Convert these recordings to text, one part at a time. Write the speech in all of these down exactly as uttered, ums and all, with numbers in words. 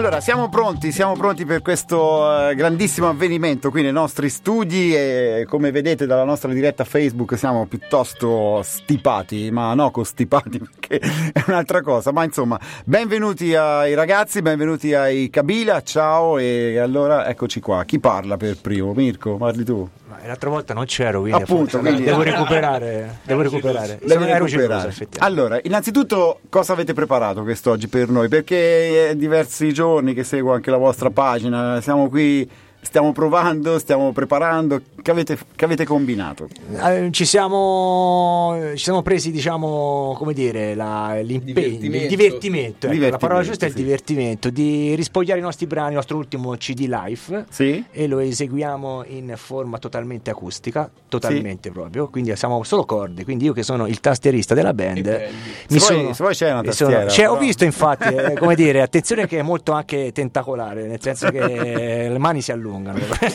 Allora, siamo pronti, siamo pronti per questo eh, grandissimo avvenimento qui nei nostri studi e come vedete dalla nostra diretta Facebook siamo piuttosto stipati, ma no costipati perché è un'altra cosa, ma insomma, benvenuti ai ragazzi, benvenuti ai Kabila, ciao, e allora eccoci qua, chi parla per primo? Mirko, parli tu? Ma l'altra volta non c'ero, quindi, appunto, quindi devo recuperare, devo recuperare. Devo recuperare. Allora, innanzitutto cosa avete preparato quest'oggi per noi? Perché è diversi giorni che seguo anche la vostra pagina, siamo qui, stiamo provando, stiamo preparando, che avete, che avete combinato? Eh, ci siamo ci siamo presi, diciamo, come dire, la, l'impegno, divertimento. il divertimento, ecco, divertimento, la parola giusta sì. È il divertimento di rispogliare i nostri brani, il nostro ultimo C D live, sì. E lo eseguiamo in forma totalmente acustica, totalmente sì. Proprio, quindi siamo solo corde, quindi io che sono il tastierista della band, mi se, sono, poi, se poi c'è una tastiera, sono, c'è, ho visto infatti, eh, come dire, attenzione che è molto anche tentacolare, nel senso che le mani si allungano.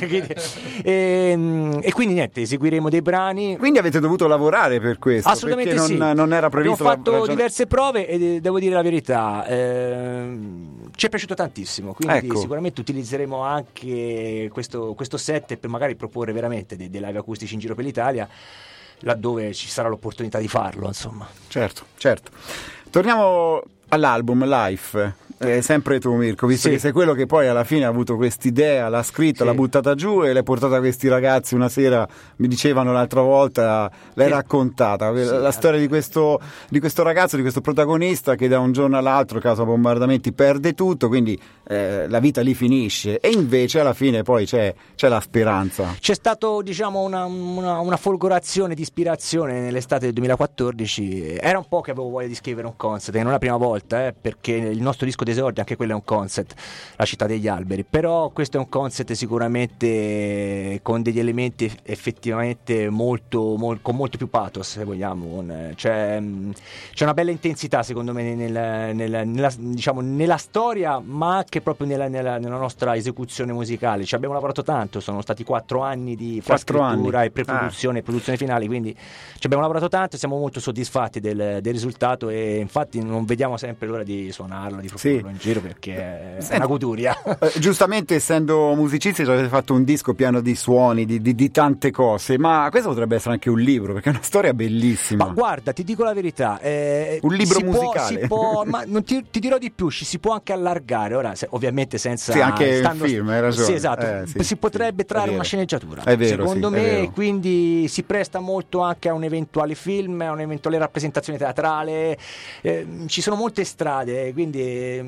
e, e quindi niente, eseguiremo dei brani. Quindi avete dovuto lavorare per questo? Assolutamente perché sì. non, non era previsto. Abbiamo fatto ragione... diverse prove e devo dire la verità, ehm, ci è piaciuto tantissimo, quindi ecco. Sicuramente utilizzeremo anche questo, questo set per magari proporre veramente dei, dei live acustici in giro per l'Italia, laddove ci sarà l'opportunità di farlo, insomma. Certo, certo. Torniamo all'album Life. Eh, sempre tu Mirko, visto sì. Che sei quello che poi alla fine ha avuto quest'idea, l'ha scritta, sì. L'ha buttata giù e l'hai portata a questi ragazzi una sera, mi dicevano l'altra volta, l'hai sì. Raccontata, sì. La storia di questo, di questo ragazzo, di questo protagonista che da un giorno all'altro, a causa bombardamenti, perde tutto, quindi eh, la vita lì finisce e invece alla fine poi c'è, c'è la speranza. C'è stato, diciamo, una, una, una folgorazione di ispirazione nell'estate del duemilaquattordici, era un po' che avevo voglia di scrivere un concept, che non è la prima volta, eh, perché il nostro disco d'esordio, anche quello è un concept, La città degli alberi, però questo è un concept sicuramente con degli elementi effettivamente molto, molto con molto più pathos, se vogliamo, c'è, c'è una bella intensità secondo me nel, nel, nella, diciamo, nella storia, ma anche proprio nella, nella, nella nostra esecuzione musicale. Ci abbiamo lavorato tanto, sono stati quattro anni di scrittura e preproduzione ah. e produzione finale, quindi ci abbiamo lavorato tanto, siamo molto soddisfatti del, del risultato e infatti non vediamo sempre l'ora di suonarlo, di proporlo sì. in giro perché è Senti, una goduria. Eh, giustamente, essendo musicisti, avete fatto un disco pieno di suoni, di, di, di tante cose, ma questo potrebbe essere anche un libro perché è una storia bellissima. Ma guarda, ti dico la verità, eh, un libro si musicale. Può, si può, ma non ti, ti dirò di più, ci si può anche allargare. Ora, se, ovviamente senza. Sì, anche stando, un film, hai ragione. Sì, esatto. Eh, sì, si potrebbe sì, trarre una sceneggiatura. È vero, secondo sì, me, quindi si presta molto anche a un eventuale film, a un'eventuale rappresentazione teatrale. Eh, ci sono molte strade, quindi.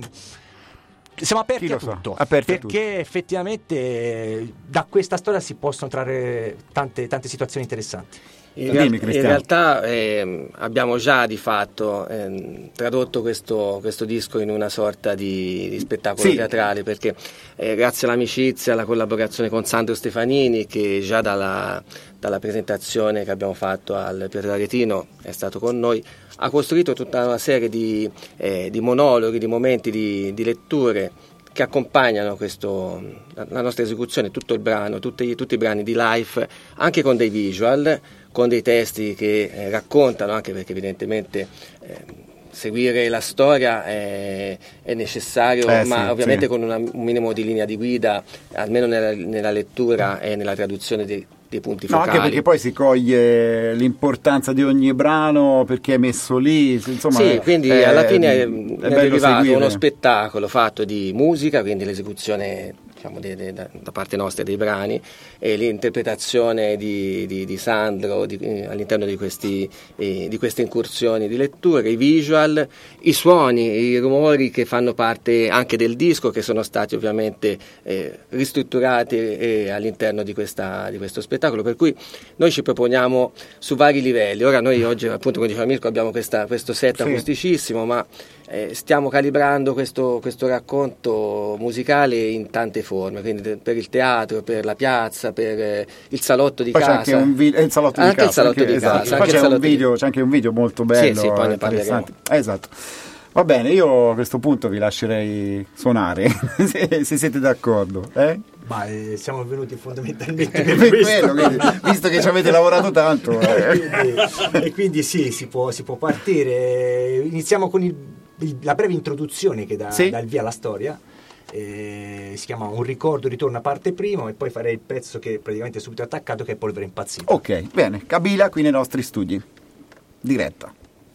Siamo aperti a tutto, so, aperti perché a tutto. Effettivamente da questa storia si possono trarre tante, tante situazioni interessanti. In, real- in realtà eh, abbiamo già di fatto eh, tradotto questo, questo disco in una sorta di, di spettacolo sì. teatrale, perché eh, grazie all'amicizia, alla collaborazione con Sandro Stefanini, che già dalla, dalla presentazione che abbiamo fatto al Pietro Aretino è stato con noi, ha costruito tutta una serie di, eh, di monologhi, di momenti di, di letture che accompagnano questo, la nostra esecuzione, tutto il brano, tutti, tutti i brani di Life, anche con dei visual, con dei testi che eh, raccontano, anche perché evidentemente eh, seguire la storia è, è necessario, eh, ma sì, ovviamente sì. con una, un minimo di linea di guida, almeno nella, nella lettura e nella traduzione dei dei punti focali. No, anche perché poi si coglie l'importanza di ogni brano perché è messo lì, insomma. Sì, quindi è, alla fine è, è, è derivato seguire. uno spettacolo fatto di musica, quindi l'esecuzione, diciamo, de, de, da, da parte nostra dei brani, e l'interpretazione di, di, di Sandro di, eh, all'interno di, questi, eh, di queste incursioni di letture, i visual, i suoni, i rumori che fanno parte anche del disco, che sono stati ovviamente eh, ristrutturati eh, all'interno di, questa, di questo spettacolo. Per cui noi ci proponiamo su vari livelli. Ora noi oggi, appunto, come diceva Mirko, abbiamo questa, questo set sì. acusticissimo, ma eh, stiamo calibrando questo, questo racconto musicale in tante forme, quindi per il teatro, per la piazza, per eh, il salotto di poi casa. C'è anche un vi- il salotto anche di casa. Il salotto anche, di esatto. casa. Poi c'è, un video, di... c'è anche un video molto bello. Sì, sì, poi ne parleremo. Esatto. Va bene, io a questo punto vi lascerei suonare, se, se siete d'accordo. Eh? Ma eh, siamo venuti fondamentalmente per questo. Quello, quindi, visto che ci avete lavorato tanto. Eh. e, quindi, e quindi sì, si può, si può partire. Iniziamo con il, il, la breve introduzione che dà, sì. dà il via alla storia. eh, si chiama Un ricordo ritorna parte primo, e poi farei il pezzo che praticamente è subito attaccato, che è Polvere impazzita. Ok, bene, Kabila qui nei nostri studi, diretta.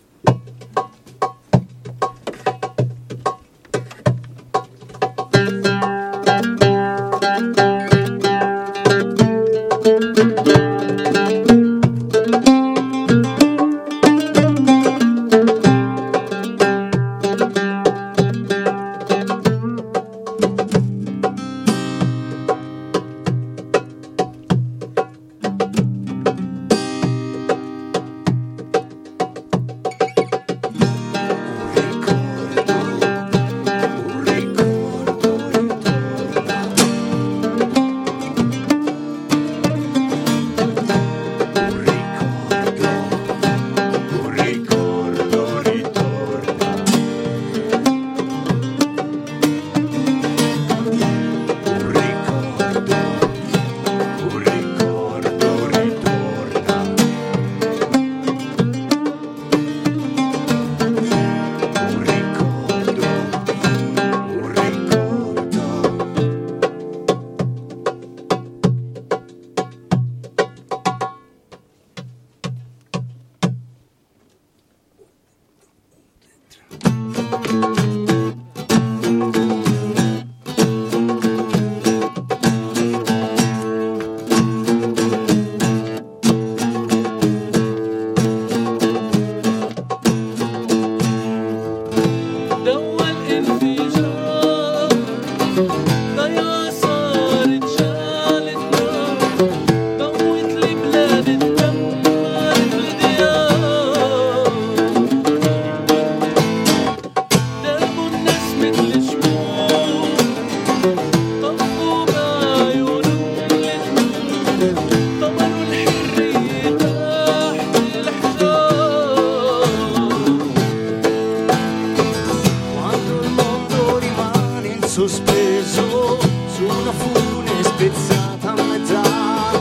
Sospeso su una fune spezzata a metà,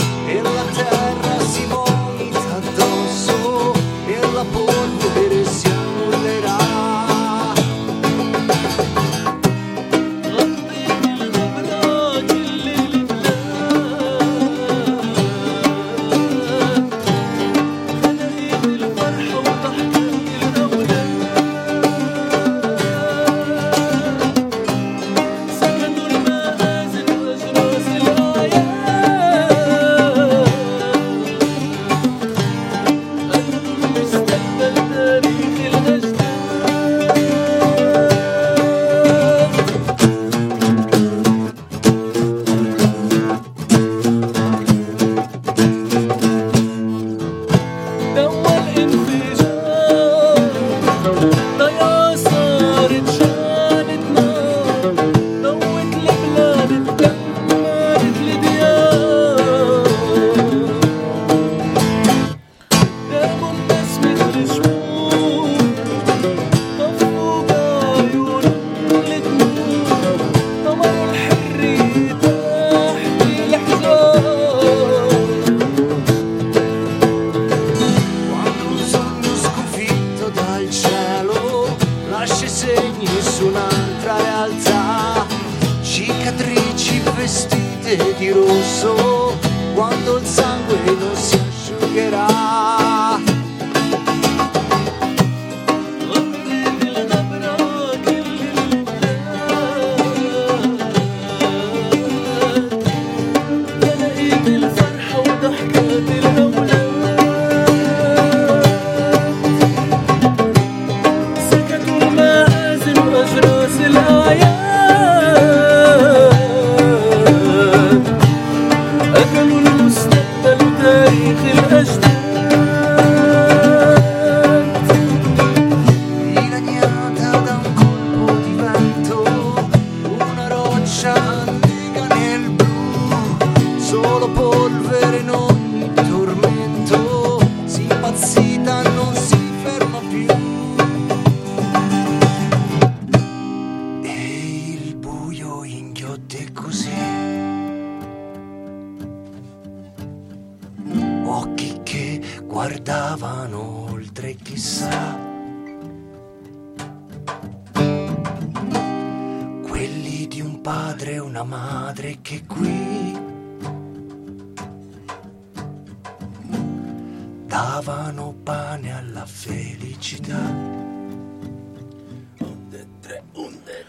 e la terra si vomita addosso, e la polvere si annullerà. Di rosso, quando il sangue non si asciugherà. Guardavano oltre chissà, quelli padre e una madre che qui davano pane alla felicità. Un, due, tre, un, due,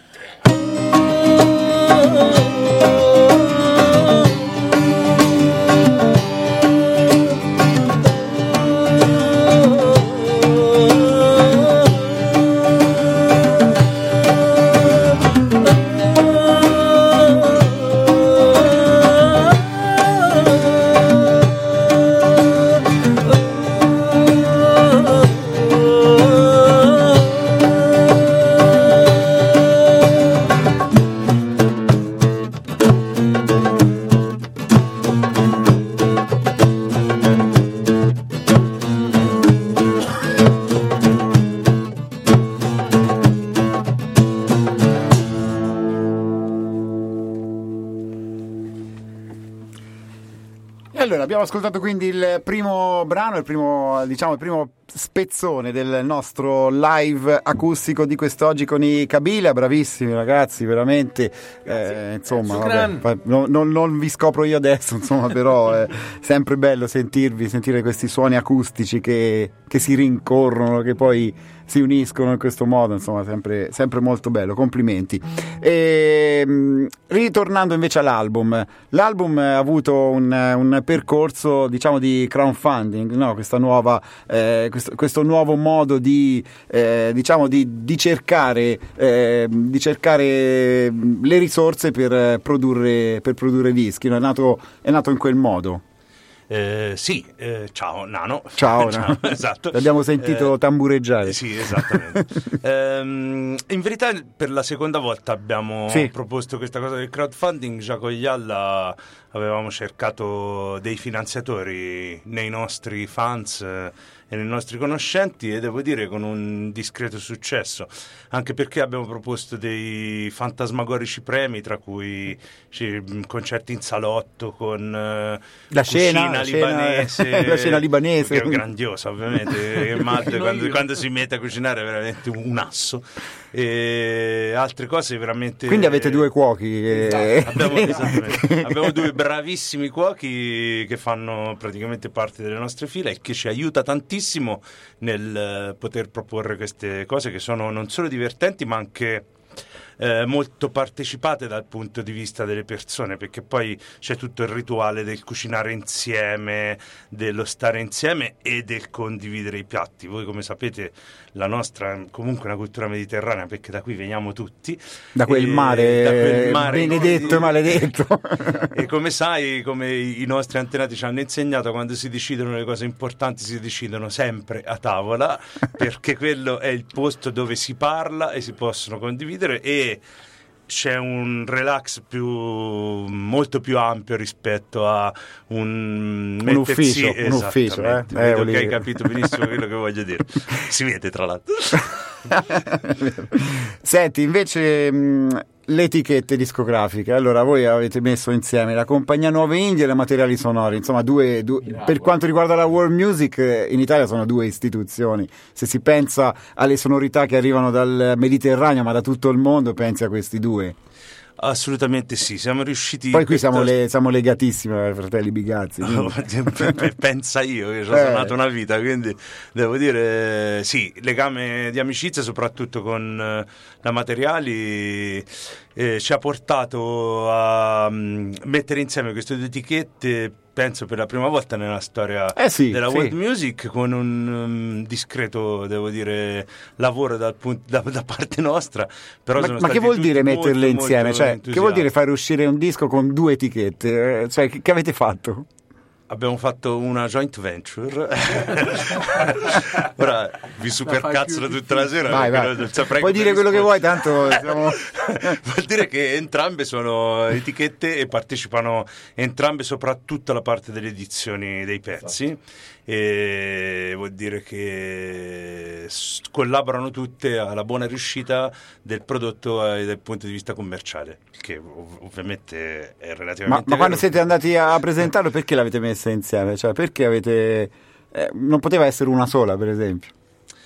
Abbiamo ascoltato quindi il primo brano, il primo, diciamo, il primo spezzone del nostro live acustico di quest'oggi con i Kabila. Bravissimi ragazzi, veramente. Eh, insomma, vabbè, non, non, non vi scopro io adesso, insomma, però è sempre bello sentirvi, sentire questi suoni acustici che, che si rincorrono, che poi si uniscono in questo modo, insomma, sempre, sempre molto bello, complimenti. E, ritornando invece all'album, l'album ha avuto un, un percorso, diciamo, di crowdfunding, no? Questa nuova, eh, questo, questo nuovo modo di, eh, diciamo, di, di cercare, eh, di cercare le risorse per produrre, per produrre dischi, no? È nato, è nato in quel modo. Eh, sì, eh, ciao Nano. Ciao, ciao Nano. Esatto. L'abbiamo sentito eh, tambureggiare. Sì, esattamente. ehm, in verità per la seconda volta abbiamo sì. proposto questa cosa del crowdfunding. Già con Yalla avevamo cercato dei finanziatori nei nostri fans eh, e nei nostri conoscenti, e devo dire con un discreto successo, anche perché abbiamo proposto dei fantasmagorici premi, tra cui cioè, concerti in salotto con eh, la scena, cucina libanese, scena, la scena libanese, che è grandiosa ovviamente. Matt, quando, quando si mette a cucinare è veramente un asso, e altre cose veramente. Quindi avete due cuochi e... abbiamo, esattamente. abbiamo due bravissimi cuochi che fanno praticamente parte delle nostre fila e che ci aiuta tantissimo nel poter proporre queste cose che sono non solo divertenti ma anche eh, molto partecipate dal punto di vista delle persone, perché poi c'è tutto il rituale del cucinare insieme, dello stare insieme e del condividere i piatti. Voi come sapete la nostra è comunque una cultura mediterranea, perché da qui veniamo tutti, da quel mare, da quel mare benedetto e maledetto. E come sai, come i nostri antenati ci hanno insegnato, quando si decidono le cose importanti si decidono sempre a tavola, perché quello è il posto dove si parla e si possono condividere, e c'è un relax più molto più ampio rispetto a un, un ufficio, un ufficio eh? Eh, ok, hai capito benissimo quello che voglio dire. Si vede tra l'altro. Senti, invece mh, le etichette discografiche, allora voi avete messo insieme la Compagnia Nuove Indie e la Materiali Sonori, insomma due, due per quanto riguarda la world music in Italia sono due istituzioni. Se si pensa alle sonorità che arrivano dal Mediterraneo ma da tutto il mondo, pensi a questi due. Assolutamente sì, siamo riusciti. Poi qui siamo, le, siamo legatissimi ai fratelli Bigazzi. Pensa io che ci ho eh. suonato una vita, quindi devo dire sì, legame di amicizia soprattutto con la Materiali eh, ci ha portato a um, mettere insieme queste due etichette, penso per la prima volta nella storia eh sì, della sì. world music, con un um, discreto, devo dire, lavoro dal punto, da, da parte nostra. Però ma, sono ma che vuol dire molto, metterle molto, insieme? molto cioè, che vuol dire fare uscire un disco con due etichette? Cioè, che, che avete fatto? Abbiamo fatto una joint venture. Ora vi supercazzolo tutta la sera. Vai, vai. Non puoi dire quello che vuoi, tanto siamo... Vuol dire che entrambe sono etichette e partecipano entrambe soprattutto alla parte delle edizioni dei pezzi. Esatto. E vuol dire che collaborano tutte alla buona riuscita del prodotto dal punto di vista commerciale, che ov- ovviamente è relativamente ma, ma quando siete andati a presentarlo, perché l'avete messa insieme? Cioè, perché avete eh, non poteva essere una sola, per esempio?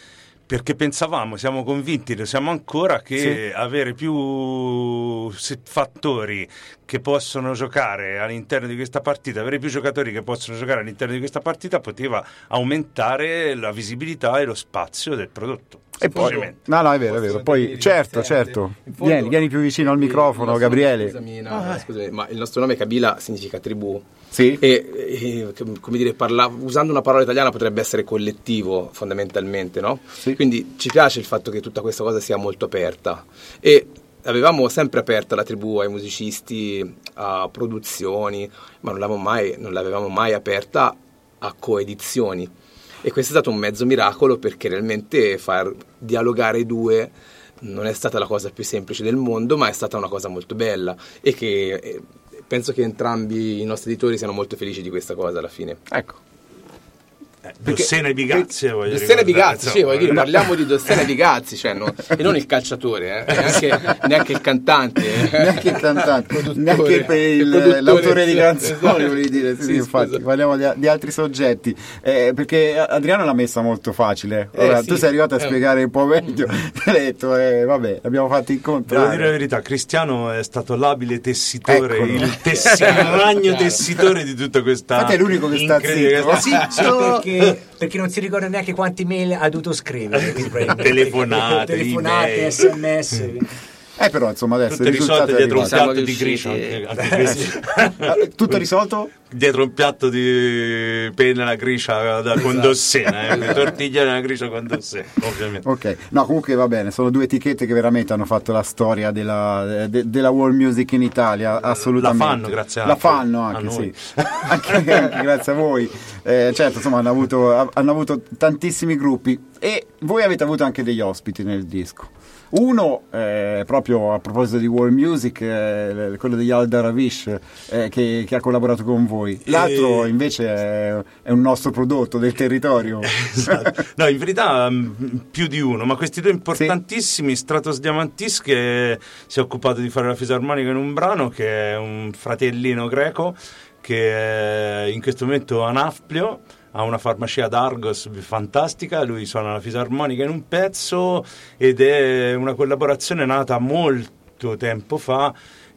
perché pensavamo, siamo convinti, lo siamo ancora, che sì. avere più fattori che possono giocare all'interno di questa partita, avere più giocatori che possono giocare all'interno di questa partita poteva aumentare la visibilità e lo spazio del prodotto. E poi, no, no, è vero, è vero. Poi, certo, certo. Fondo, vieni, vieni più vicino al microfono, Gabriele. Scusami, no, ah. scusami, ma il nostro nome Kabila significa tribù. Sì. E, e come dire, parla, usando una parola italiana potrebbe essere collettivo, fondamentalmente, no? Sì. Quindi ci piace il fatto che tutta questa cosa sia molto aperta. E avevamo sempre aperta la tribù ai musicisti, a produzioni, ma non l'avevamo mai, non l'avevamo mai aperta a coedizioni. E questo è stato un mezzo miracolo, perché realmente far dialogare i due non è stata la cosa più semplice del mondo, ma è stata una cosa molto bella, e che eh, penso che entrambi i nostri editori siano molto felici di questa cosa alla fine. Ecco. Eh, Dossena e Bigazzi, voglio Dossena e Bigazzi, sì, voglio dire, parliamo di Dossena e Bigazzi, cioè, no, e non il calciatore, eh, neanche, neanche il cantante, eh. neanche il cantante, neanche per il, il l'autore di canzoni, esatto. volevi dire, sì, sì, infatti, scusa. Parliamo di, di altri soggetti, eh, perché Adriano l'ha messa molto facile. Ora, eh, tu sì. sei arrivato a eh. spiegare un po' meglio, ti hai detto, eh, vabbè, abbiamo fatto incontrare. Devo dire la verità, Cristiano è stato l'abile tessitore, Eccolo. il, tessi- il ragno tessitore di tutta questa. Infatti è l'unico che sta zitto. Zitto, perché, perché non si ricorda neanche quanti mail ha dovuto scrivere. telefonate, telefonate, sms. Eh però insomma adesso tutto il risolto dietro un piatto di Grisha. Tutto risolto? Dietro un piatto di penna la Grisha da, con Dossena, eh, tortiglia nella Grisha con Dossena, ovviamente. Ok, no, comunque va bene, sono due etichette che veramente hanno fatto la storia della, de, della world music in Italia, assolutamente. La fanno, grazie a La fanno anche, sì. anche, anche grazie a voi. Eh, certo, insomma, hanno avuto, hanno avuto tantissimi gruppi, e voi avete avuto anche degli ospiti nel disco. Uno, eh, proprio a proposito di world music, eh, quello degli Al Darawish, eh, che, che ha collaborato con voi. L'altro, e... invece, è, è un nostro prodotto del territorio. Esatto. No, in verità più di uno, ma questi due importantissimi, sì. Stratos Diamantis, che si è occupato di fare la fisarmonica in un brano, che è un fratellino greco, che è in questo momento a Nafplio, ha una farmacia d'Argos fantastica, lui suona la fisarmonica in un pezzo, ed è una collaborazione nata molto tempo fa,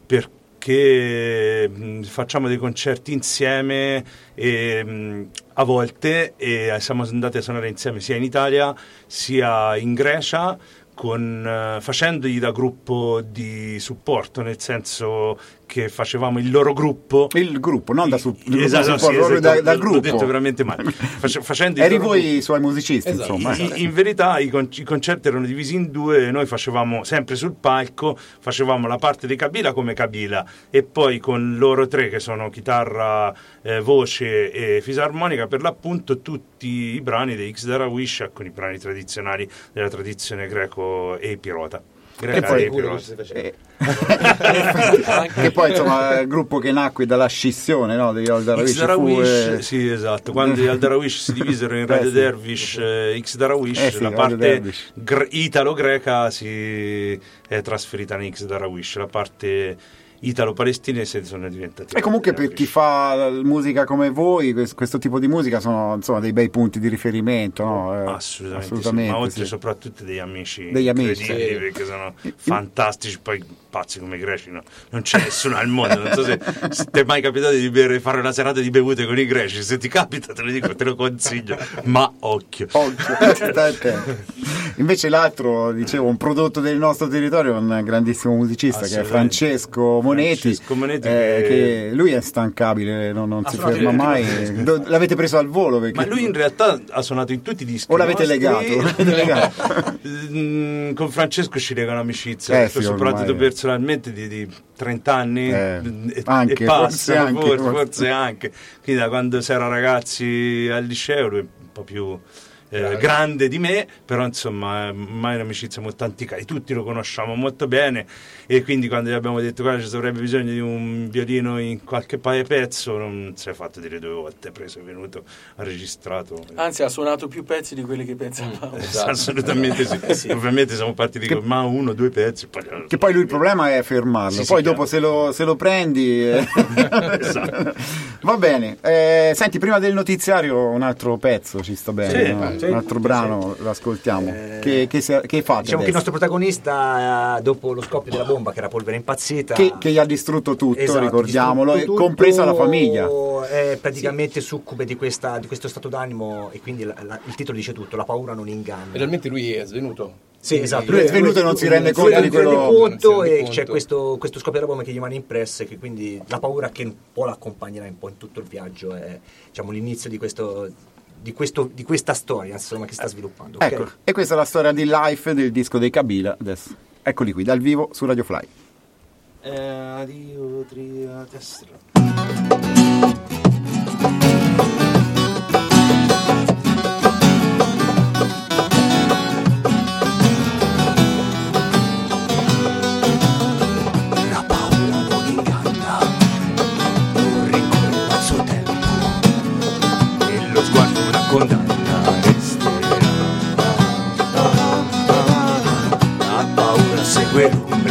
perché mh, facciamo dei concerti insieme, e mh, a volte e siamo andati a suonare insieme sia in Italia sia in Grecia, con, uh, facendogli da gruppo di supporto, nel senso che facevamo il loro gruppo, il gruppo, non da, su- esatto, supporto, sì, esatto, da, dal l'ho gruppo. detto veramente male. Face- facendo Eri loro voi gruppo. I suoi musicisti, esatto. Insomma. In, in verità i, con- i concerti erano divisi in due, noi facevamo sempre sul palco, facevamo la parte di Kabila come Kabila, e poi con loro tre, che sono chitarra, eh, voce e fisarmonica, per l'appunto tutti i brani dei X Darawish, con i brani tradizionali della tradizione greco e pirota. E poi, eh, che poi insomma il gruppo che nacque dalla scissione, no, degli Al Darawish, X Darawish, fu, eh... sì, esatto, quando gli Al Darawish si divisero in Radio eh, sì. Dervish, eh, X Darawish, eh, sì, la parte gre- italo-greca si è trasferita in X Darawish, la parte italo-palestinese sono diventati. E comunque per chi fa musica come voi, questo tipo di musica sono insomma dei bei punti di riferimento, no? Eh, assolutamente, assolutamente sì. Ma oltre sì. soprattutto degli amici, degli amici sì. perché sono fantastici, poi pazzi come i greci, no? Non c'è nessuno al mondo, non so se, se ti è mai capitato di bere, fare una serata di bevute con i greci, se ti capita te lo dico, te lo consiglio, ma occhio. Occhio. Invece l'altro, dicevo, un prodotto del nostro territorio, un grandissimo musicista che è Francesco Monetti, Francesco Monetti eh, che... che lui è instancabile, non, non si ferma mai. L'avete preso al volo? Perché... Ma lui in realtà ha suonato in tutti i dischi. O l'avete legato? L'avete legato. Con Francesco ci lega un'amicizia, eh, sì, soprattutto ormai. personalmente di, di trenta anni eh, e, anche, e passa, forse, anche, forse, forse. forse anche. Quindi da quando si era ragazzi al liceo, lui è un po' più... Eh, grande di me, però insomma è mai un'amicizia molto antica, e tutti lo conosciamo molto bene, e quindi quando gli abbiamo detto che ci sarebbe bisogno di un violino in qualche paio pezzo, non si è fatto dire due volte, è preso, è venuto, ha registrato, anzi ha suonato più pezzi di quelli che pensavamo. mm, esatto. Assolutamente sì. sì. Ovviamente siamo partiti che, con ma uno, due pezzi poi... che poi lui il problema è fermarlo, sì, poi dopo se lo, se lo prendi eh... esatto. Va bene, eh, senti, prima del notiziario un altro pezzo ci sta bene, sì, no? Sì. un altro brano, sì. l'ascoltiamo. Eh, che, che, sia- che fate Diciamo che il adesso? nostro protagonista, eh, dopo lo scoppio della bomba, che era polvere impazzita, Che, che gli ha distrutto tutto, Esatto, ricordiamolo, distrutto e compresa la tutto, famiglia. È praticamente succube di, questa, di questo stato d'animo, e quindi la- la- il titolo dice tutto: la paura non inganna. Realmente lui è svenuto. Sì, esatto. Lui è svenuto e non si rende conto non di si rende quello- conto, non si rende e c'è conto. questo, questo scoppio della bomba che gli rimane impresso, e che quindi la paura che un po' l'accompagnerà un po' in tutto il viaggio è, diciamo, l'inizio di questo, di questo di questa storia, insomma, che sta sviluppando. ok? Ecco, e questa è la storia di Life del disco dei Kabila. Adesso eccoli qui dal vivo su Radio Fly. Eh, addio, tria, destra. La paura non inganna, corri come un pazzo tempo, e lo sguardo una condanna resterà. La paura segue l'onda